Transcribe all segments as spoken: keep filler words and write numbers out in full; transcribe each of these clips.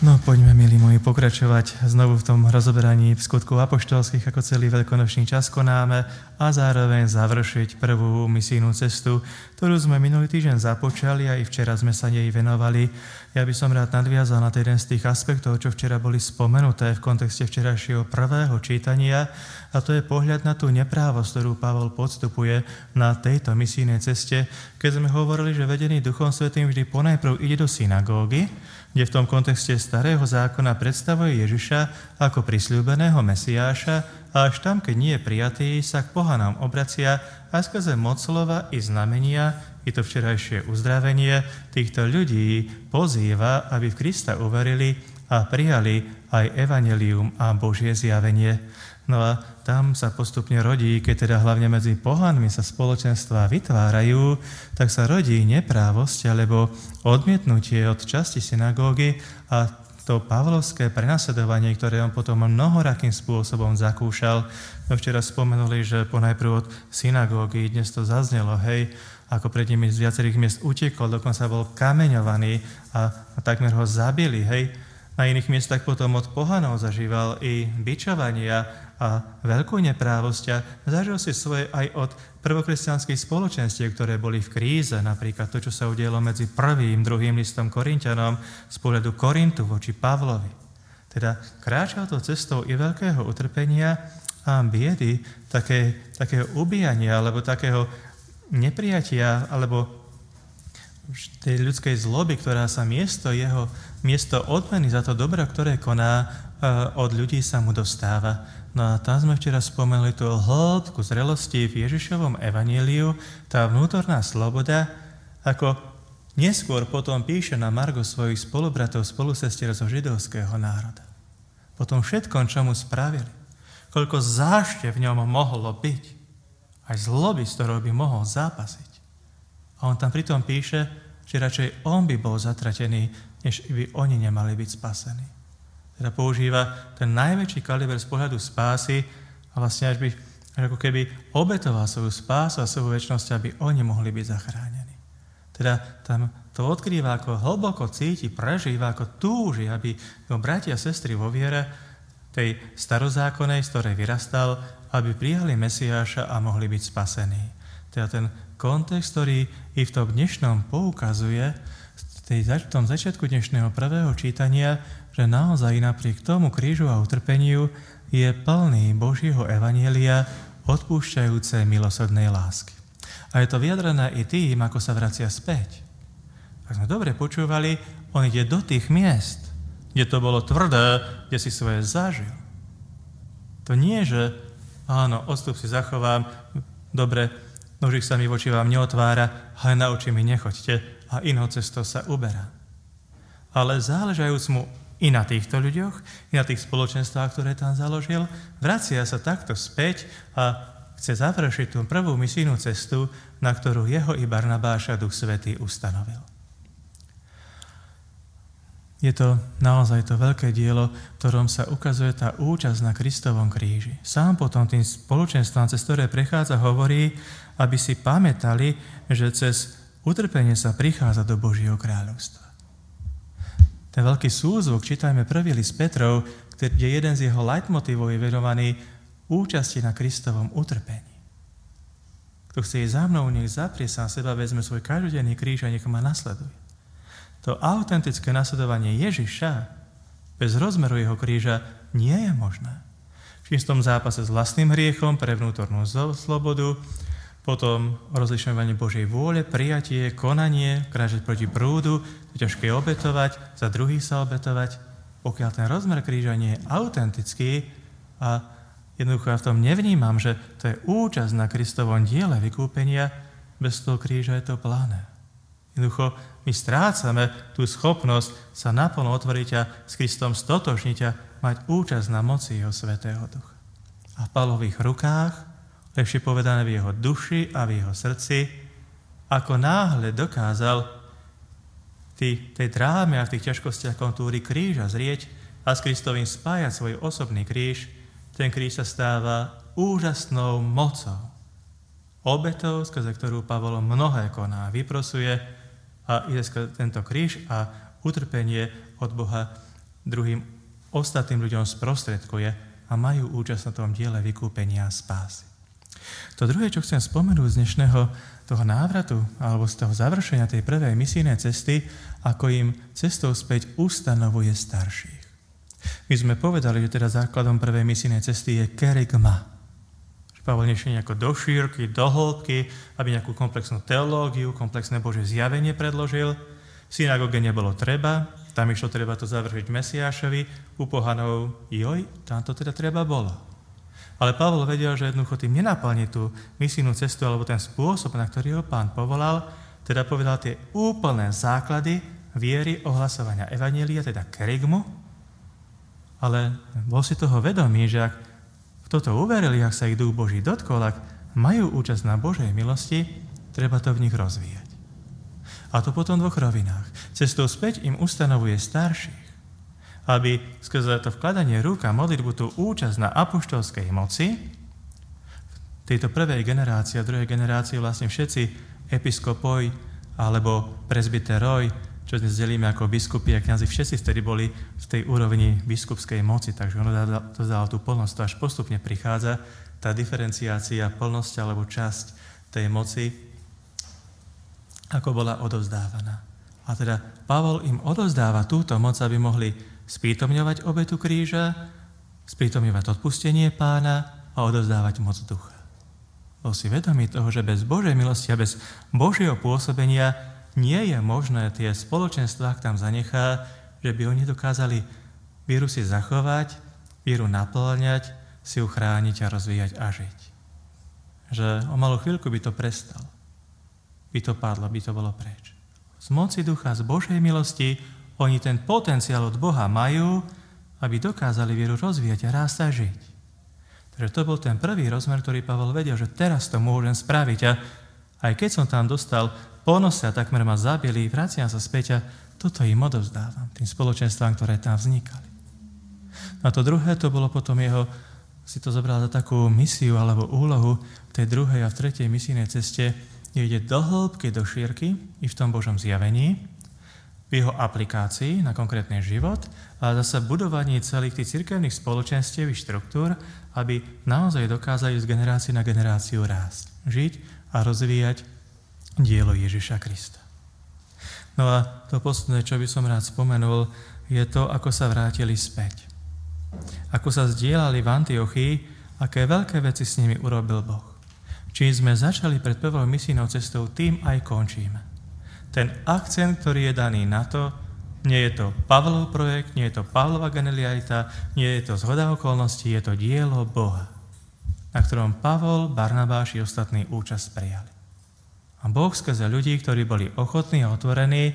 No poďme, milí moji, pokračovať znovu v tom rozoberaní skutkov apoštolských, ako celý veľkonočný čas konáme a zároveň završiť prvú misijnú cestu, ktorú sme minulý týždeň započali a i včera sme sa nej venovali. Ja by som rád nadviazal na jeden z tých aspektov, čo včera boli spomenuté v kontexte včerajšieho prvého čítania, a to je pohľad na tú neprávosť, ktorú Pavol podstupuje na tejto misijnej ceste, keď sme hovorili, že vedený Duchom Svätým vždy ponajprv ide do synagógy, kde v tom kontexte starého zákona predstavuje Ježiša ako prisľúbeného Mesiáša a až tam, keď nie je prijatý, sa k pohanám obracia a skrze moc slova i znamenia, i to včerajšie uzdravenie, týchto ľudí pozýva, aby v Krista uverili a prijali aj evanjelium a Božie zjavenie. No a tam sa postupne rodí, keď teda hlavne medzi pohanmi sa spoločenstvá vytvárajú, tak sa rodí neprávosť alebo odmietnutie od časti synagógy a to pavlovské prenasledovanie, ktoré on potom mnohorakým spôsobom zakúšal. No včera spomenuli, že ponajprv od synagógy, dnes to zaznelo, hej, ako pred nimi z viacerých miest utekol, dokonca bol kameňovaný a, a takmer ho zabili, hej. Na iných miestach potom od pohanov zažíval i bičovania a veľkú neprávosť a zažil si svoje aj od prvokresťanských spoločenstiev, ktoré boli v kríze, napríklad to, čo sa udialo medzi prvým, druhým listom Korinťanom z pohľadu Korintu voči Pavlovi. Teda kráčal to cestou i veľkého utrpenia a biedy, také, takého ubíjania, alebo takého neprijatia, alebo tej ľudskej zloby, ktorá sa miesto jeho, miesto odmeny za to dobro, ktoré koná, od ľudí sa mu dostáva. No a tam sme včera spomenuli tú hĺbku zrelosti v Ježišovom evanjeliu, tá vnútorná sloboda, ako neskôr potom píše na margo svojich spolubratov, spolusestier zo židovského národa. Po tom všetkom, čo mu spravili, koľko zášte v ňom mohlo byť, aj zloby, s ktorou by mohol zápasiť. A on tam pritom píše, že radšej on by bol zatratený, než by oni nemali byť spasení. Teda používa ten najväčší kaliber z pohľadu spásy a vlastne až by, až ako keby obetoval svoju spásu a svoju večnosť, aby oni mohli byť zachránení. Teda tam to odkrýva, ako hlboko cíti, prežíva, ako túži, aby jeho bratia a sestry vo viere tej starozákonnej, z ktorej vyrastal, aby prijali Mesiáša a mohli byť spasení. Teda ten kontext, ktorý i v tom dnešnom poukazuje, v tom začiatku dnešného prvého čítania, že naozaj napriek tomu krížu a utrpeniu je plný Božieho evanjelia odpúšťajúcej milosrdnej lásky. A je to vyjadrené i tým, ako sa vracia späť. Ak sme dobre počúvali, on ide do tých miest, kde to bolo tvrdé, kde si svoje zažil. To nie, že áno, odstup si zachovám, dobre, nožík sa mi voči vám neotvára, ale na oči mi nechoďte a inou cestou sa uberá. Ale záležajúc mu i na týchto ľuďoch, i na tých spoločenstvách, ktoré tam založil, vracia sa takto späť a chce završiť tú prvú misijnú cestu, na ktorú jeho i Barnabáša Duch Svätý ustanovil. Je to naozaj to veľké dielo, v ktorom sa ukazuje tá účasť na Kristovom kríži. Sám potom tým spoločenstvám, cez ktoré prechádza, hovorí, aby si pamätali, že cez utrpenie sa prichádza do Božieho kráľovstva. Ten veľký súzvuk, čítajme prvý list Petrov, kde jeden z jeho leitmotivov je venovaný účasti na Kristovom utrpení. Kto chce ísť za mnou, nech zaprie sám seba, vezme svoj každodenný kríž a nech ma nasleduje. To autentické nasledovanie Ježiša bez rozmeru jeho kríža nie je možné. V čistom zápase s vlastným hriechom pre vnútornú slobodu, potom rozlišovanie Božej vôle, prijatie, konanie, kráčať proti prúdu, to ťažké obetovať, za druhých sa obetovať. Pokiaľ ten rozmer kríža nie je autentický a jednoducho ja v tom nevnímam, že to je účasť na Kristovom diele vykúpenia, bez toho kríža je to plané. Jednoducho my strácame tú schopnosť sa naplno otvoriť a s Kristom stotožniť a mať účasť na moci jeho Svätého Ducha. A v Pavlových rukách, lepšie povedané v jeho duši a v jeho srdci, ako náhle dokázal v tej dráme a v tých ťažkostiach kontúry kríža zrieť a s Kristovým spájať svoj osobný kríž, ten kríž sa stáva úžasnou mocou. Obetou, skrze ktorú Pavol mnohé koná, vyprosuje a ide skrze tento kríž a utrpenie od Boha druhým ostatným ľuďom sprostredkuje a majú účasť na tom diele vykúpenia a spásy. To druhé, čo chcem spomenúť z dnešného toho návratu alebo z toho završenia tej prvej misijnej cesty, ako im cestou späť ustanovuje starších. My sme povedali, že teda základom prvej misijnej cesty je kerygma. Pavol nešiel nejako do šírky, do hĺbky, aby nejakú komplexnú teológiu, komplexné Božie zjavenie predložil. V synagóge nebolo treba, tam išlo treba to završiť Mesiášovi, u pohanov, joj, tam to teda treba bolo. Ale Pavol vedel, že jednoducho tým nenaplní tú misijnú cestu alebo ten spôsob, na ktorý ho Pán povolal, teda povedal tie úplné základy viery ohlasovania evanjelia, teda kerygmu, ale bol si toho vedomý, že ak toto uverili, ak sa ich Duch Boží dotkol, ak majú účasť na Božej milosti, treba to v nich rozvíjať. A to potom v dvoch rovinách. Cestou späť im ustanovuje starších, aby skrze to vkladanie rúk a modlitbu tú účasť na apoštolskej moci, v tejto prvej generácii a druhej generácii vlastne všetci episkopoj alebo presbyteroj, čo dnes delíme ako biskupy a kňazi, všetci vtedy boli v tej úrovni biskupskej moci, takže ono to dalo tú plnosť, to až postupne prichádza tá diferenciácia, plnosť alebo časť tej moci, ako bola odovzdávaná. A teda Pavol im odovzdáva túto moc, aby mohli sprítomňovať obetu kríža, sprítomňovať odpustenie Pána a odovzdávať moc ducha. Bol si vedomý toho, že bez Božej milosti a bez Božieho pôsobenia nie je možné tie spoločenstvá, ak tam zanechá, že by oni dokázali vieru si zachovať, vieru naplňať, si ju chrániť a rozvíjať a žiť. Že o malú chvíľku by to prestal. By to padlo, by to bolo preč. Z moci ducha, z Božej milosti, oni ten potenciál od Boha majú, aby dokázali vieru rozvíjať a rásť a žiť. Takže to bol ten prvý rozmer, ktorý Pavol vedel, že teraz to môžem spraviť. A aj keď som tam dostal ponose a takmer ma zabili, vraciam sa späť a toto im odovzdávam, tým spoločenstvám, ktoré tam vznikali. A to druhé, to bolo potom jeho, si to zobral za takú misiu alebo úlohu v tej druhej a v tretej misijnej ceste, kde ide do hĺbky, do šírky i v tom Božom zjavení, v jeho aplikácii na konkrétny život a zase budovaní celých tých cirkevných spoločenstiev i štruktúr, aby naozaj dokázali z generácie na generáciu rásť, žiť a rozvíjať dielo Ježiša Krista. No a to posledné, čo by som rád spomenul, je to, ako sa vrátili späť. Ako sa zdieľali v Antiochii, aké veľké veci s nimi urobil Boh. Čím sme začali pred prvou misijnou cestou, tým aj končíme. Ten akcent, ktorý je daný na to, nie je to Pavlov projekt, nie je to Pavlova genialita, nie je to zhoda okolností, je to dielo Boha, na ktorom Pavol, Barnabáš i ostatní účasť prijali. A Boh skrze ľudí, ktorí boli ochotní a otvorení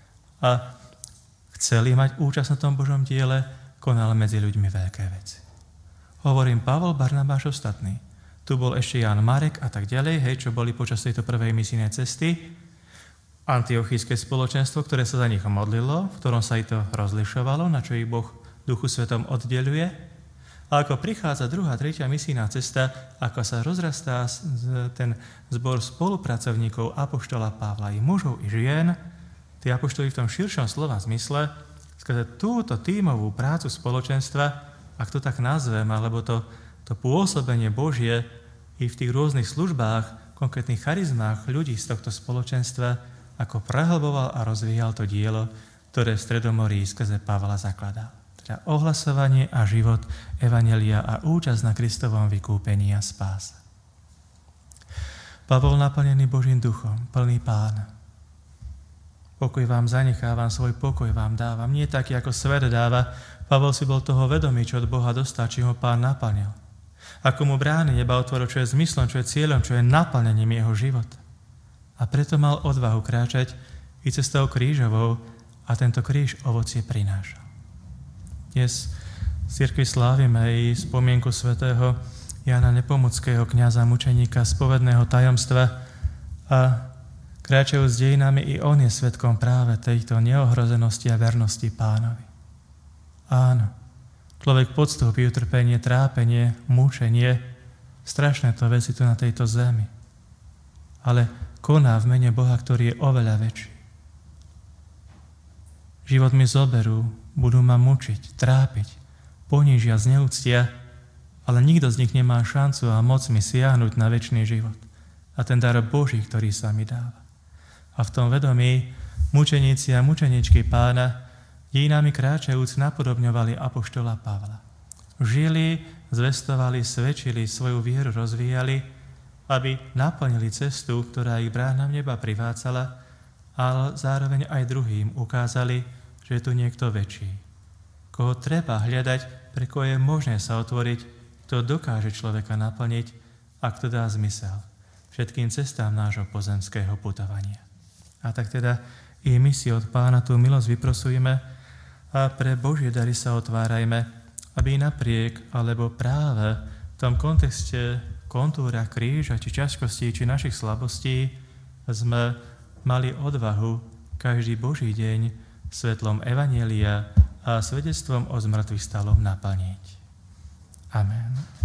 a chceli mať účasť na tom Božom diele, konal medzi ľuďmi veľké veci. Hovorím Pavol, Barnabáš, ostatní. Tu bol ešte Ján Marek a tak ďalej, hej, čo boli počas tejto prvej misijnej cesty. Antiochijské spoločenstvo, ktoré sa za nich modlilo, v ktorom sa i to rozlišovalo, na čo ich Boh Duchu Svetom oddeľuje. A ako prichádza druhá, tretia misijná cesta, ako sa rozrastá ten zbor spolupracovníkov apoštola Pavla, i mužov, i žien, tí apoštoli v tom širšom slova zmysle, skrze túto tímovú prácu spoločenstva, ak to tak nazvem, alebo to to pôsobenie Božie i v tých rôznych službách, konkrétnych charizmách ľudí z tohto spoločenstva, ako prehlboval a rozvíjal to dielo, ktoré v Stredomorí skrze Pavla zakladal. Teda ohlasovanie a život evanjelia a účasť na Kristovom vykúpení a spáse. Pavol naplnený Božím duchom, plný Pána. Pokoj vám zanechávam, svoj pokoj vám dávam. Nie taký, ako svet dáva. Pavol si bol toho vedomý, čo od Boha dostal, či ho Pán naplnil. Ako mu brány neba otvoril, čo je zmyslom, čo je cieľom, čo je naplnením jeho života. A preto mal odvahu kráčať i cestou krížovou a tento kríž ovocie prinášal. Dnes v cirkvi slávime i spomienku svätého Jána Nepomuckého, kňaza mučeníka spovedného tajomstva a kráčajú s dejinami i on je svedkom práve tejto neohrozenosti a vernosti Pánovi. Áno. Človek podstúpi utrpenie, trápenie, mučenie, strašné to veci tu na tejto zemi. Ale koná v mene Boha, ktorý je oveľa väčší. Život mi zoberú, budú ma mučiť, trápiť, ponížia, zneúctia, ale nikto z nich nemá šancu a moc mi siahnuť na večný život a ten dar Boží, ktorý sa mi dáva. A v tom vedomí mučeníci a mučeničky Pána dejinami kráčajúc napodobňovali apoštola Pavla. Žili, zvestovali, svedčili, svoju vieru rozvíjali, aby naplnili cestu, ktorá ich bránam neba privádzala, ale zároveň aj druhým ukázali, že je tu niekto väčší, koho treba hľadať, pre koho je možné sa otvoriť, kto dokáže človeka naplniť a kto dá zmysel všetkým cestám nášho pozemského putovania. A tak teda i my si od Pána tú milosť vyprosujeme a pre Božie dary sa otvárajme, aby napriek alebo práve v tom kontexte kontúra kríža či ťažkostí či našich slabostí sme mali odvahu každý Boží deň svetlom Evanjelia a svedectvom o zmŕtvych stalom naplniť. Amen.